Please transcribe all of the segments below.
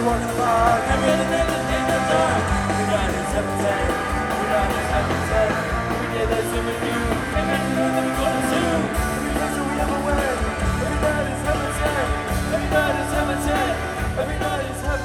walk in the park. Every other day in the dark. Every night is heaven sent. Every night is heaven sent. Every day that's in with you. Every day that we go to zoo. Every place that we ever went. Every night is heaven sent. Every night is heaven sent. Every night is heaven.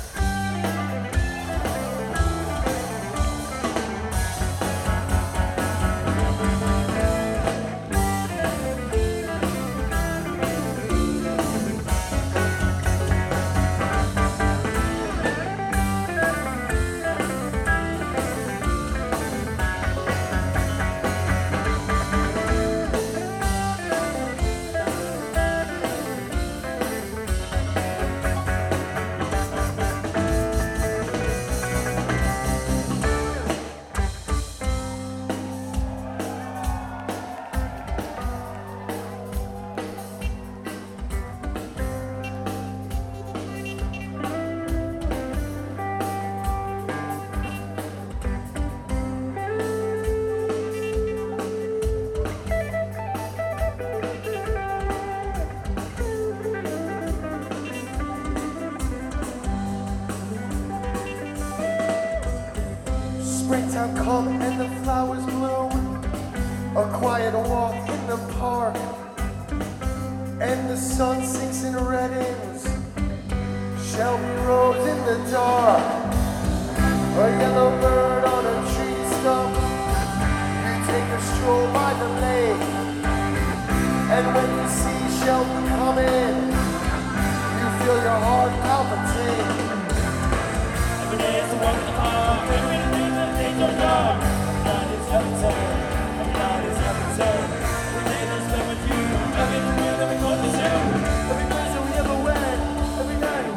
Springtime come and the flowers bloom. A quiet walk in the park, and the sun sinks in redens. Shelby rose in the dark. A yellow bird on a tree stump. You take a stroll by the lake, and when you see Shelby coming, you feel your heart palpitate. Every day is a walk in the park. Every day that things are dark. Every night is heaven sent. Every night is heaven sent. Every day that's spent with you. Every day that we go to zoo. Every place that we ever went. Every night.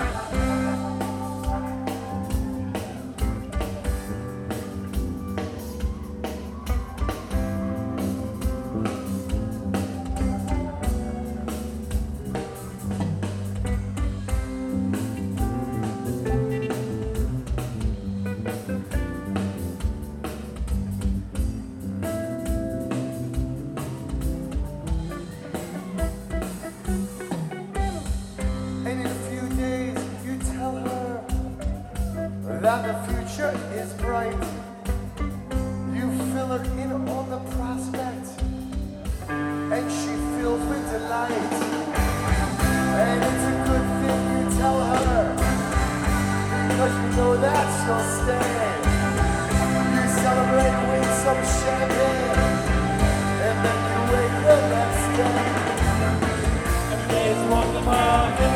That the future is bright. You fill her in on the prospect, and she fills with delight. And it's a good thing you tell her, because you know that she'll stay. You celebrate with some champagne, and then you wake the next day. Every day is a walk in the park.